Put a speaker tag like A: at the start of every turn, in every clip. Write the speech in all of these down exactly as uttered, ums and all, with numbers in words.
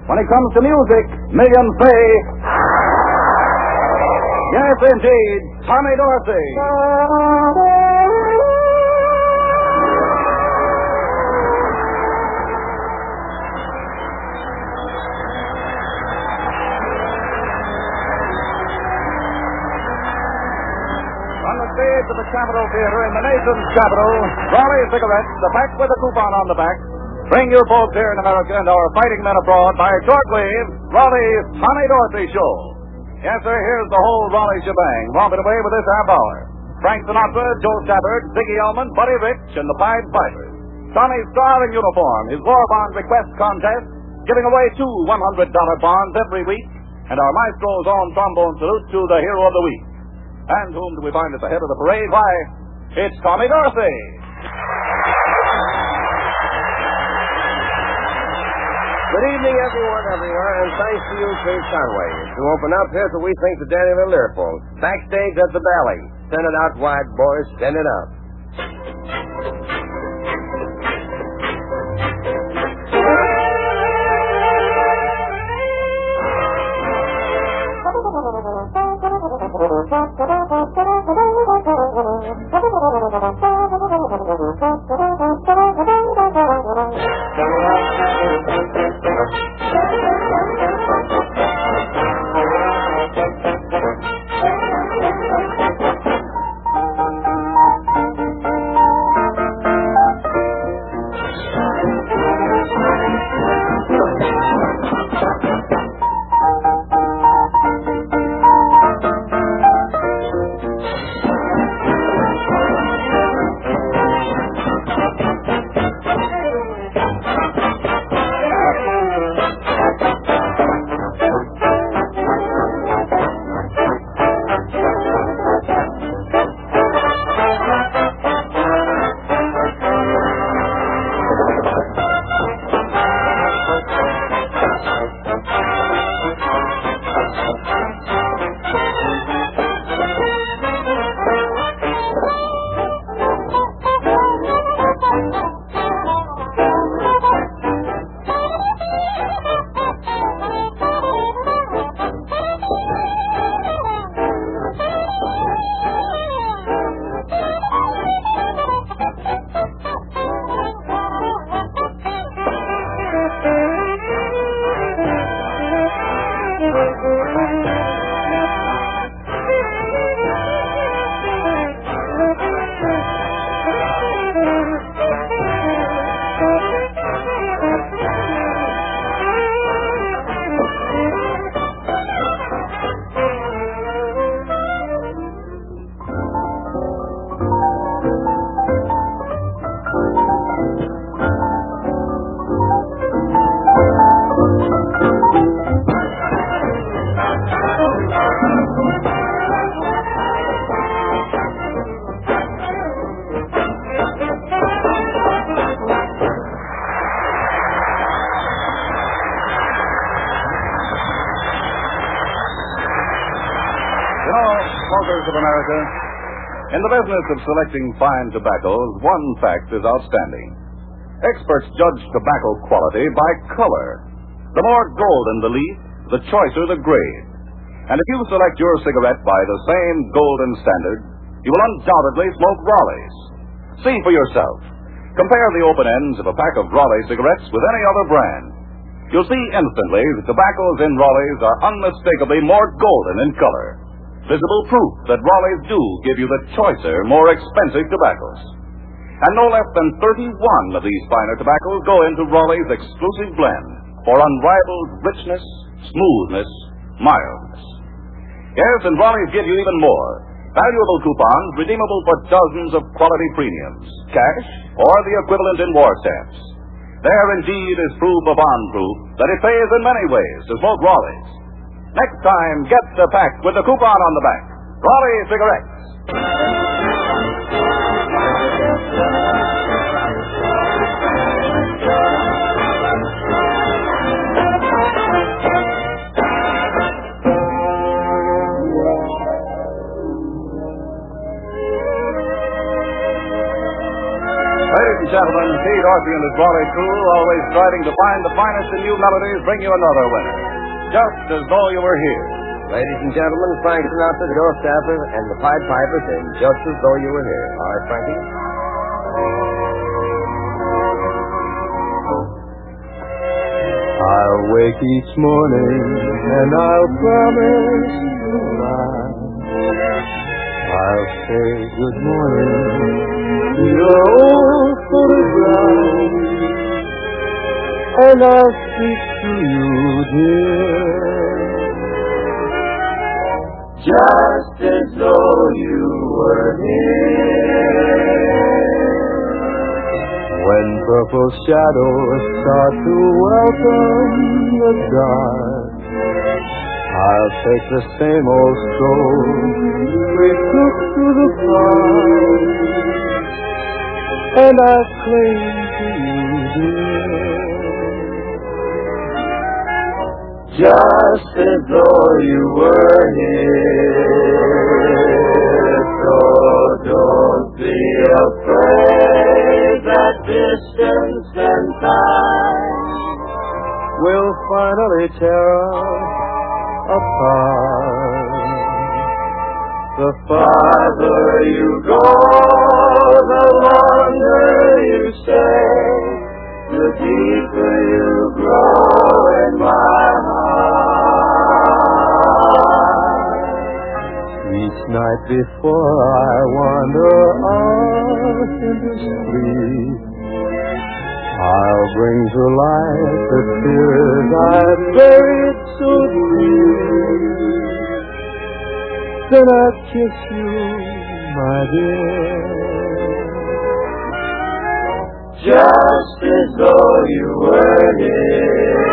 A: When it comes to music, millions say, yes, indeed, Tommy Dorsey. On the stage of the Capitol Theater in the nation's capital, Raleigh Cigarettes, the pack with a coupon on the back, bring you folks here in America and our fighting men abroad by shortwave, Raleigh's Tommy Dorsey Show. Yes, sir, here's the whole Raleigh shebang, romping away with this half hour. Frank Sinatra, Joe Stafford, Ziggy Elman, Buddy Rich, and the Pied Pipers. Tommy's star in uniform, his war bond request contest, giving away two one hundred dollar bonds every week, and our maestro's own trombone salute to the hero of the week. And whom do we find at the head of the parade? Why, it's Tommy Dorsey.
B: Good evening, everyone, everywhere, and thanks to you, Chase Conway. To open up, here's what we think to Danny the Lyrical. Backstage at the Valley. Send it out wide, boys. Send it out.
A: Smokers of America, in the business of selecting fine tobaccos, one fact is outstanding. Experts judge tobacco quality by color. The more golden the leaf, the choicer the grade. And if you select your cigarette by the same golden standard, you will undoubtedly smoke Raleigh's. See for yourself. Compare the open ends of a pack of Raleigh cigarettes with any other brand. You'll see instantly that tobaccos in Raleigh's are unmistakably more golden in color. Visible proof that Raleigh's do give you the choicer, more expensive tobaccos. And no less than thirty-one of these finer tobaccos go into Raleigh's exclusive blend for unrivaled richness, smoothness, mildness. Yes, and Raleigh's give you even more. Valuable coupons redeemable for dozens of quality premiums, cash, or the equivalent in war stamps. There indeed is proof upon proof that it pays in many ways to smoke Raleigh's. Next time, get the pack with the coupon on the back. Raleigh Cigarettes. gentlemen, T. Dorsey and his Raleigh crew, always striving to find the finest in new melodies, bring you another winner. Just as though you were here.
B: Ladies and gentlemen, Frank Sinatra, Joe Stafford, and the Pied Pipers in Just As Though You Were Here. All right, Frankie?
C: I'll wake each morning and I'll promise to lie. I'll say good morning to your old photograph, and I'll speak to you, dear, just as though you were here. When purple shadows start to welcome the dark, I'll take the same old stroll we took to the park, and I'll cling to you, dear, just as though you were here. So don't be afraid that distance and time will finally tear us apart. The farther you go, the longer you stay, the deeper you grow in my heart. Each night before I wander off into sleep, I'll bring to light the tears I've buried so deep. Then I'll kiss you, my dear, just as though you were here.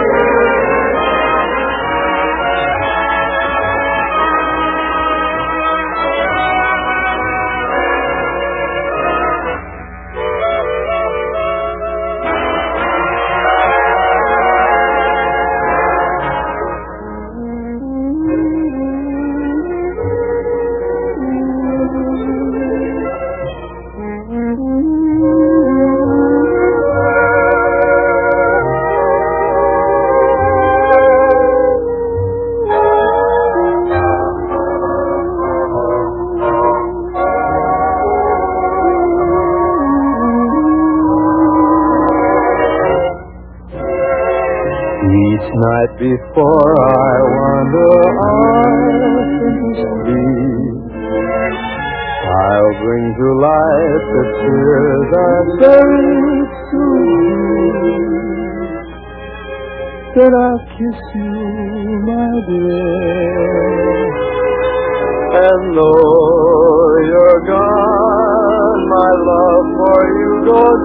C: Each night before I wander off into sleep, I'll bring to light the tears I've buried so deep. Then I'll kiss you, my dear, and though you're gone, my love for you goes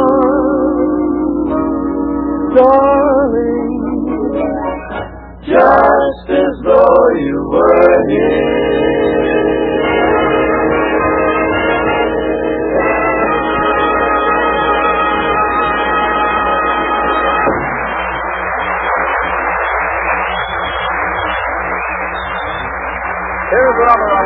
C: on, darling, just as though you were here.
A: Here's another one.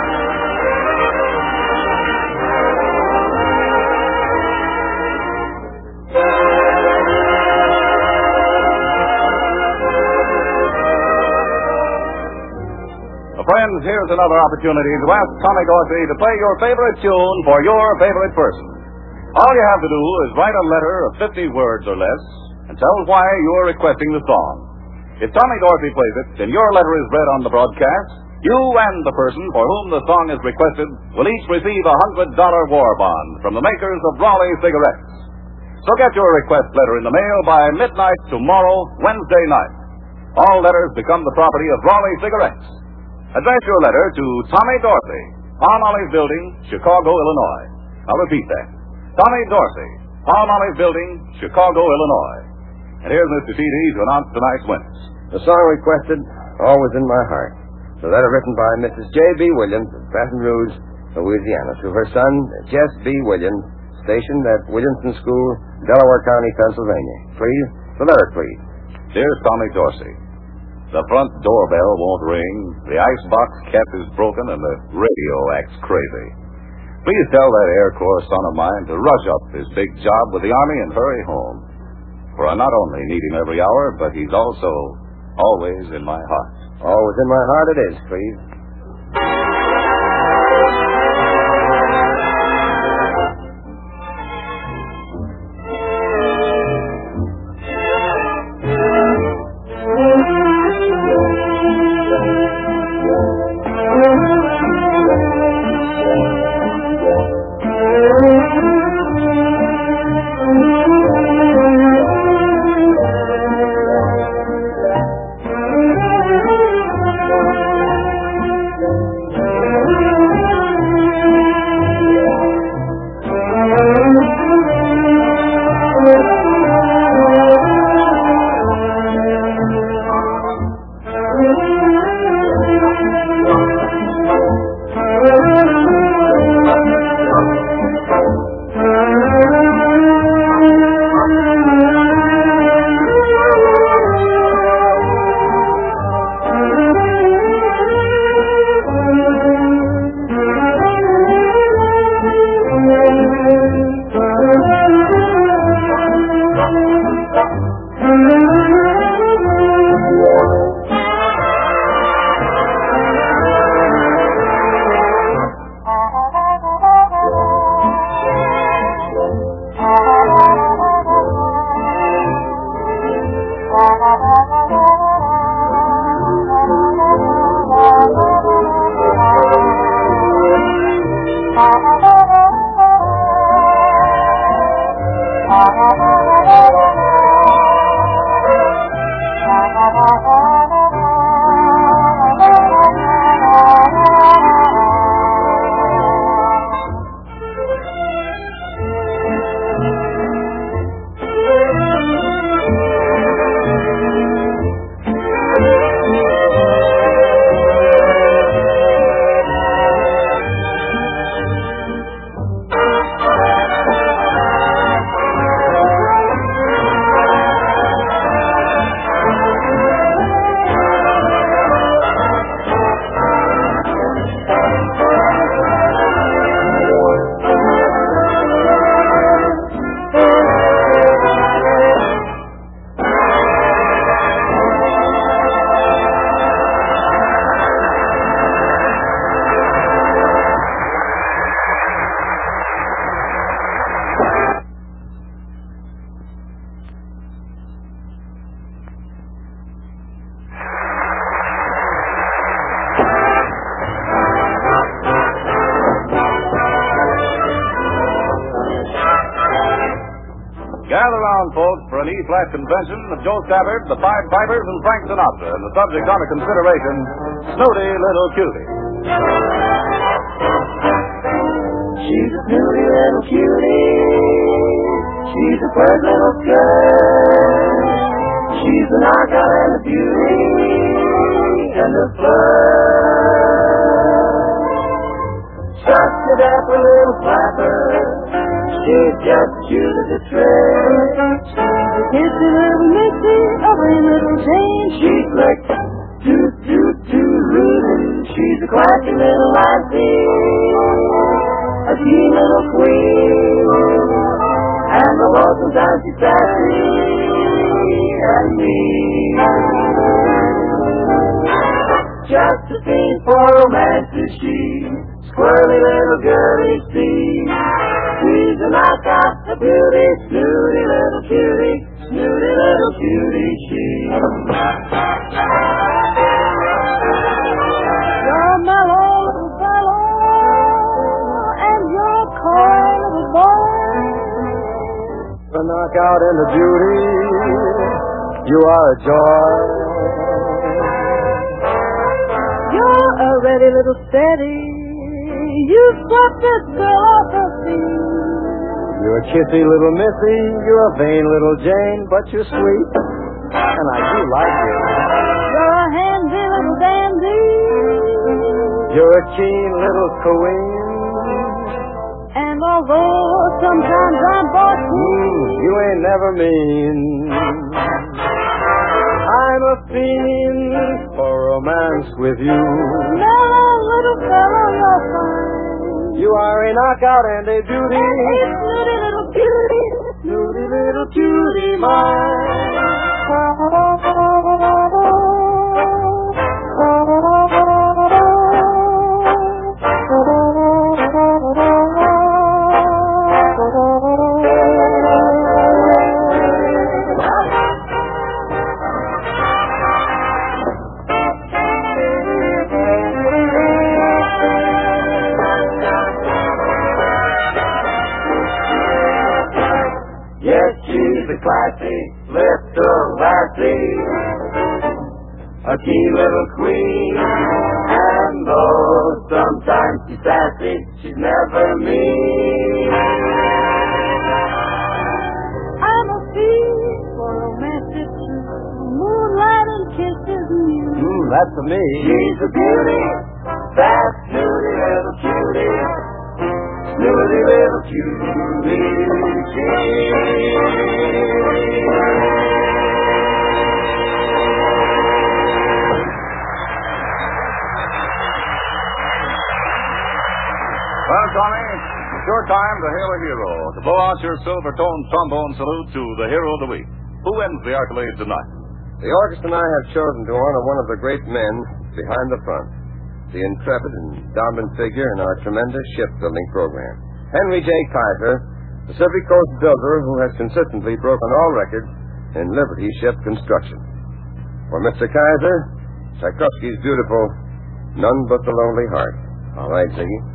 A: Friends, here's another opportunity to ask Tommy Dorsey to play your favorite tune for your favorite person. All you have to do is write a letter of fifty words or less and tell why you're requesting the song. If Tommy Dorsey plays it and your letter is read on the broadcast, you and the person for whom the song is requested will each receive a one hundred dollar war bond from the makers of Raleigh cigarettes. So get your request letter in the mail by midnight tomorrow, Wednesday night. All letters become the property of Raleigh cigarettes. Address your letter to Tommy Dorsey, Palmolive Building, Chicago, Illinois. I'll repeat that. Tommy Dorsey, Palmolive Building, Chicago, Illinois. And here's Mister T D to announce tonight's winners.
B: The song requested, Always in My Heart. The letter written by Missus J B. Williams of Baton Rouge, Louisiana, to her son, Jess B. Williams, stationed at Williamson School, Delaware County, Pennsylvania. Please, the letter, please.
A: Dear Tommy Dorsey, the front doorbell won't ring, the icebox cap is broken, and the radio acts crazy. Please tell that Air Corps son of mine to rush up his big job with the Army and hurry home. For I not only need him every hour, but he's also always in my heart.
B: Always in my heart it is, please.
A: Gather round, folks, for an E-flat convention of Joe Stabbard, the Pied Pipers, and Frank Sinatra, and the subject under consideration, Snooty Little Cutie.
D: She's a snooty little cutie. She's a pert little skirt. She's a knockout and a beauty and a flirt. Just a dapper little flapper. She's just cute as a trick. She's a little Missy, a wee little Jane. She's like toot toot toot rootin'. She's a classy little lassie, a keen little queen, and the lonesome time she's sassy and mean. Just a thing for romance is she, squirrely little girlie see. She's a knockout, a beauty, snooty little cutie, snooty little cutie she. You're a mellow little fellow, and you're a coy little boy.
C: The knockout and the beauty, you are a joy.
D: You're a ready little steady, you swept this girl off her feet.
C: You're a kissy little missy, you're a vain little Jane, but you're sweet, and I do like you.
D: You're a handy little dandy,
C: You're a keen little queen,
D: and although sometimes I'm bossy,
C: mm, you ain't never mean. I'm a fiend for romance with you.
D: mellow little fellow, you're fine.
C: You are a knockout and a beauty.
D: Hey, snooty little beauty.
C: Snooty little cutie
B: Yes, she's a classy little lassie, a keen little queen, and though sometimes she's sassy, she's never mean.
D: I'm a fiend for romantic moonlight and kisses new.
C: Mm, that's for me.
B: She's a beauty, that snooty little cutie, snooty little cutie.
A: Well, Tommy, it's your time to hail a hero, to blow out your silver-toned trombone salute to the hero of the week. Who wins the accolade tonight?
B: The orchestra I have chosen to honor one of the great men behind the front, the intrepid and dominant figure in our tremendous shipbuilding program, Henry J. Kaiser, Pacific Coast builder who has consistently broken all records in Liberty ship construction. For Mister Kaiser, Tchaikovsky's beautiful None But the Lonely Heart. All right, Ziggy.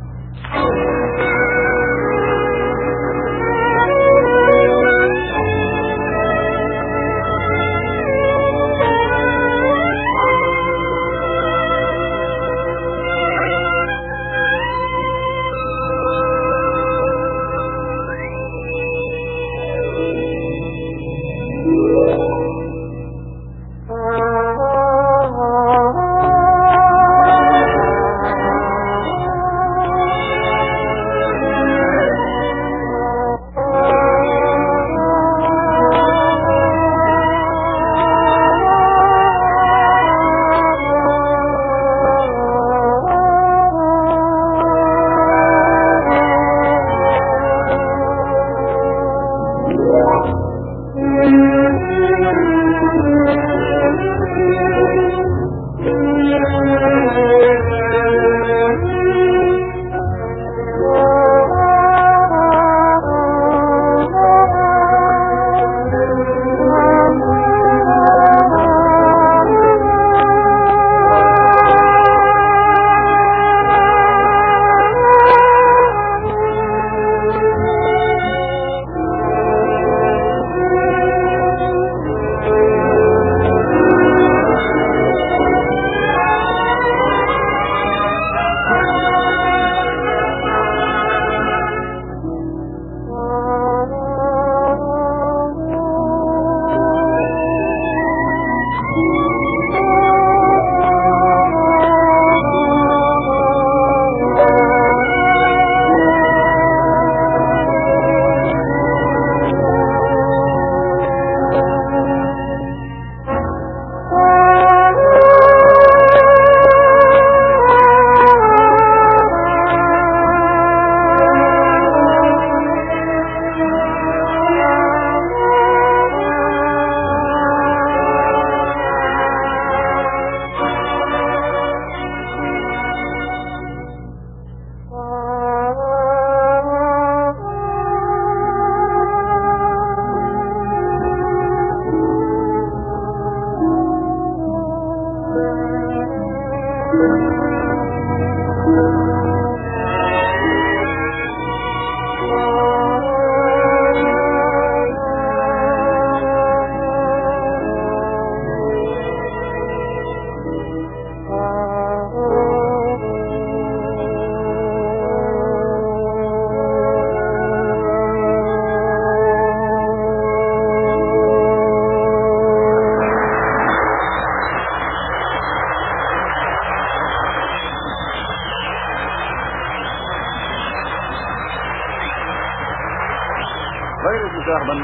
A: Ladies and gentlemen,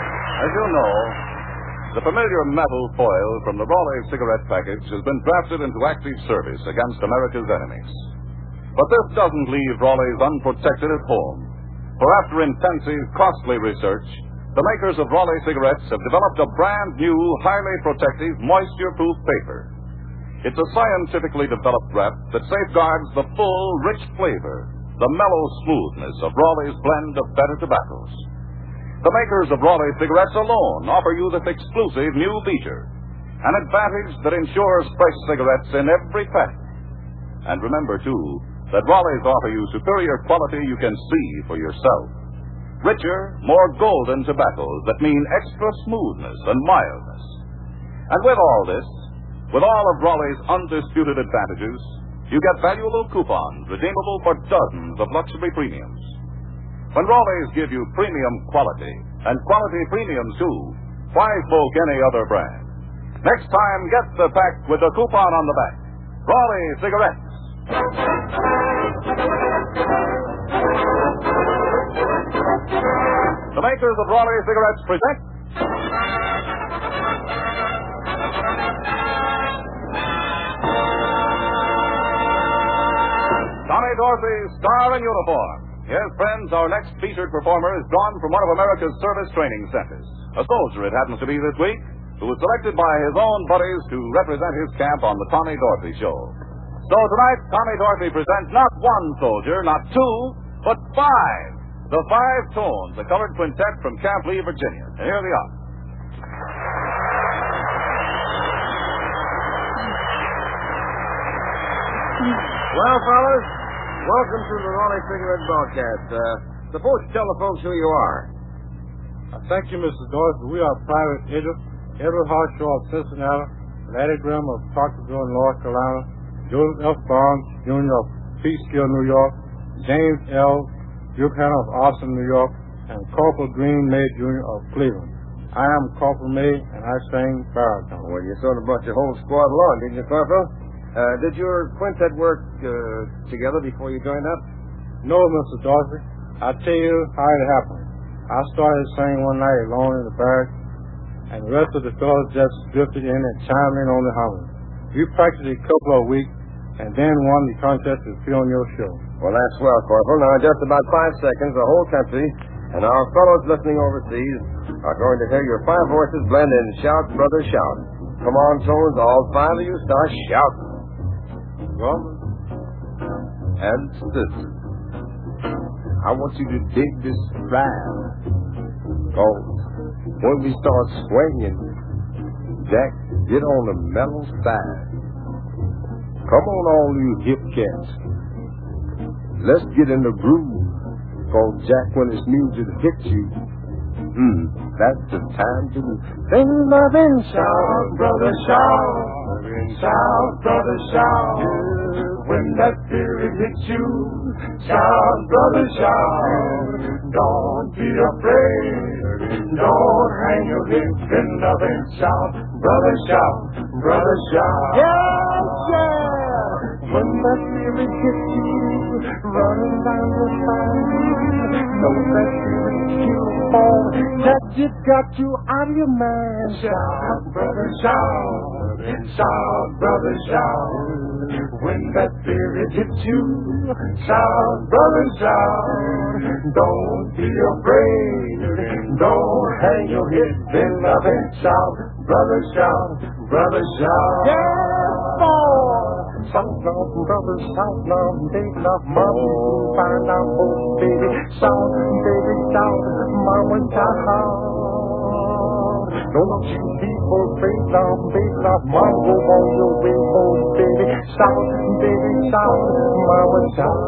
A: as you know, the familiar metal foil from the Raleigh cigarette package has been drafted into active service against America's enemies. But this doesn't leave Raleigh's unprotected at home. For after intensive, costly research, the makers of Raleigh cigarettes have developed a brand new, highly protective, moisture-proof paper. It's a scientifically developed wrap that safeguards the full, rich flavor, the mellow smoothness of Raleigh's blend of better tobaccos. The makers of Raleigh cigarettes alone offer you this exclusive new feature, an advantage that ensures fresh cigarettes in every pack. And remember, too, that Raleigh's offer you superior quality you can see for yourself. Richer, more golden tobaccos that mean extra smoothness and mildness. And with all this, with all of Raleigh's undisputed advantages, you get valuable coupons redeemable for dozens of luxury premiums. When Raleigh's give you premium quality, and quality premiums too, why spoke any other brand? Next time, get the pack with the coupon on the back. Raleigh Cigarettes. The makers of Raleigh cigarettes present Tommy Dorsey, star in uniform. Yes, friends, our next featured performer is drawn from one of America's service training centers. A soldier, it happens to be this week, who was selected by his own buddies to represent his camp on the Tommy Dorsey Show. So tonight, Tommy Dorsey presents not one soldier, not two, but five. The Five Tones, a colored quintet from Camp Lee, Virginia. And here they are.
B: Well, fellas, welcome to the Raleigh Cigarette broadcast. Uh, suppose you tell the folks who you are.
C: Uh, thank you, Mister Dorsey. We are Private Edward, Edward Harshaw of Cincinnati, Laddie Graham of Parkersville, North Carolina, Joseph F. Barnes, Junior of Peekskill, New York, James L. Buchanan of Austin, New York, and Corporal Green May, Junior of Cleveland. I am Corporal May, and I sing baritone.
B: Well, you sort of brought your whole squad along, didn't you, Corporal? Uh, did your quintet work uh, together before you joined up?
C: No, Mister Dorsey. I'll tell you how it happened. I started singing one night alone in the barracks, and the rest of the fellows just drifted in and chimed in on the harmony. We practiced a couple of weeks, and then won the contest to be on your show.
B: Well, that's swell, Corporal. Now, in just about five seconds, the whole country and our fellows listening overseas are going to hear your five voices blend in Shout, Brother, Shout. Come on, Tones, all five of you start shouting.
E: Brothers and sisters, I want you to dig this rhyme. Because when we start swinging, Jack, get on the mellow side. Come on, all you hip cats. Let's get in the groove. Cause Jack, when this music hits you, hmm, that's the time to sing, love, and shout, brother, shout. Shout, brother, shout. When that spirit hits you, shout, brother, shout. Don't be afraid. Don't hang your head. Then love and shout, brother, shout, brother, shout. Yes, yeah. When that spirit hits you, running down the line, know that spirit you fall. That just got you out of your mind. Shout, brother, shout. Shout, brother, shout. When that spirit hits you, shout, brother, shout. Don't be afraid. Don't hang your head. Then love and shout, brother, shout, brother, shout. Yes, boy. Shout now, brother, shout now, baby, love, mama, find out, oh, baby, shout, baby, shout, mama, shout. Don't you be afraid now, baby, love, mama, go on your way, oh, baby, shout, baby, shout, mama, shout.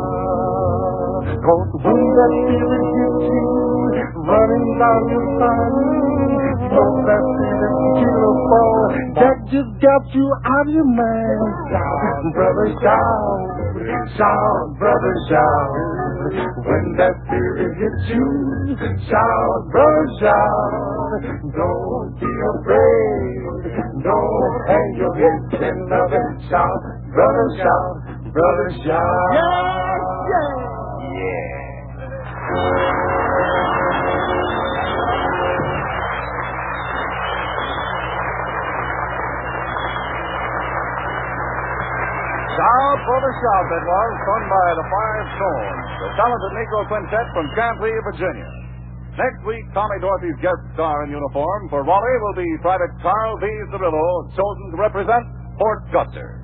E: Cause when that spirit hits you, running down your spine, know that spirit kill a fall, that just got you out of your mind. Shout, brother, shout, shout, brother, shout. When that spirit hits you, shout, brother, shout. Don't be afraid, don't hang your head, then love and shout, brother, shout, brother, shout. Yes, yes.
A: Shout for the Shout, that was, sung by the Five Tones, the talented Negro Quintet from Camp Lee, Virginia. Next week, Tommy Dorsey's guest star in uniform for Raleigh will be Private Carl V. Cirillo, chosen to represent Fort Custer.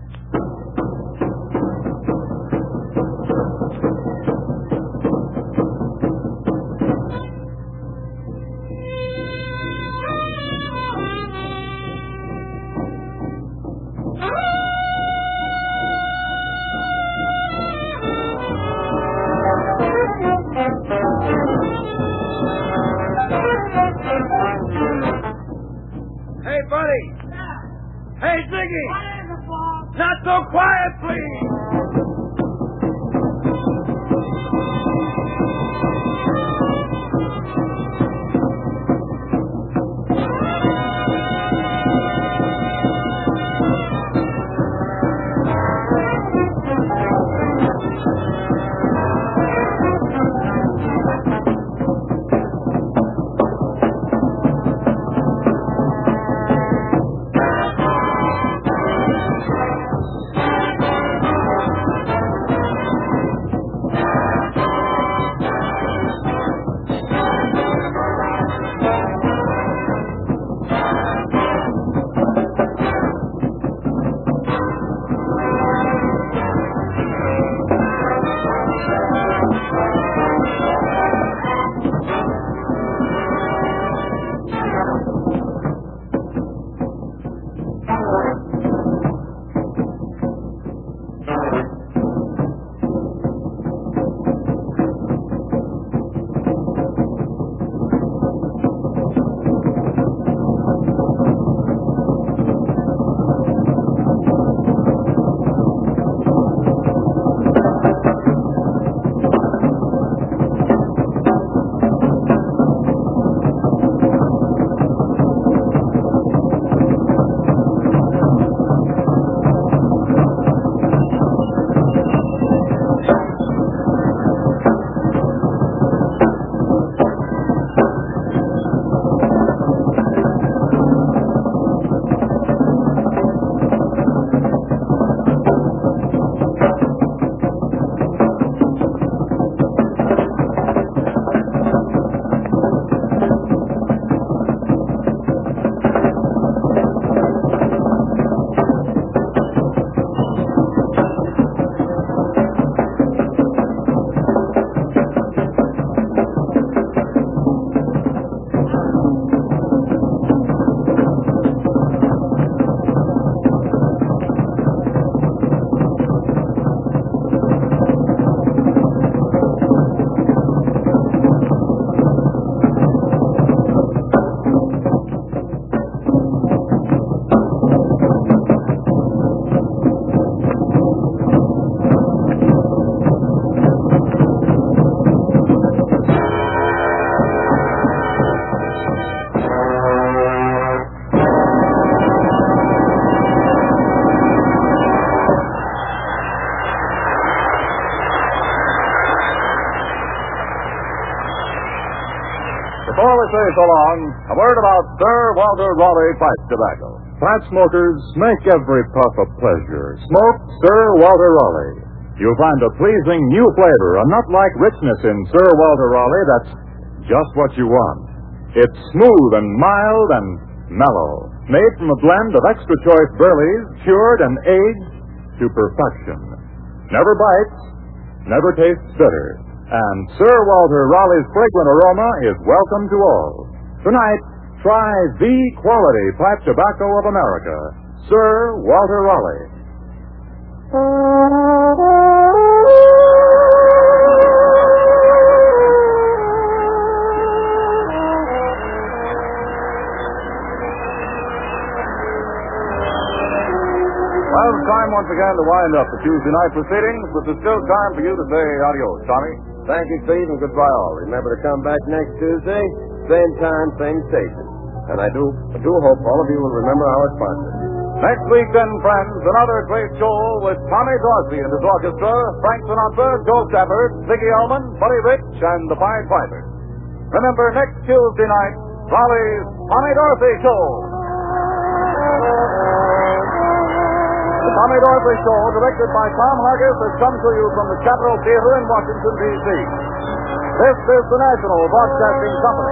B: Hey, buddy. Hey, Ziggy.
D: What is it, Bob?
B: Not so quiet, please.
A: Before we say so long, a word about Sir Walter Raleigh pipe tobacco.
C: Flat smokers, make every puff a pleasure. Smoke Sir Walter Raleigh. You'll find a pleasing new flavor, a nut-like richness in Sir Walter Raleigh that's just what you want. It's smooth and mild and mellow, made from a blend of extra choice burleys, cured and aged to perfection. Never bites, never tastes bitter. And Sir Walter Raleigh's fragrant aroma is welcome to all. Tonight, try the quality pipe tobacco of America, Sir Walter Raleigh.
A: Well, it's time once again to wind up the Tuesday night proceedings, but there's still time for you to say adios, Tommy.
B: Thank you, Pete, and goodbye all. Remember to come back next Tuesday, same time, same station. And I do, I do hope all of you will remember our sponsors.
A: Next week, then, friends, another great show with Tommy Dorsey and his orchestra, Frank Sinatra, Joe Stafford, Ziggy Elman, Buddy Rich, and the Pied Pipers. Remember, next Tuesday night, Raleigh's Tommy Dorsey Show. The Tommy Dorsey Show, directed by Tom Hargis, has come to you from the Capitol Theater in Washington, D C This is the National Broadcasting Company.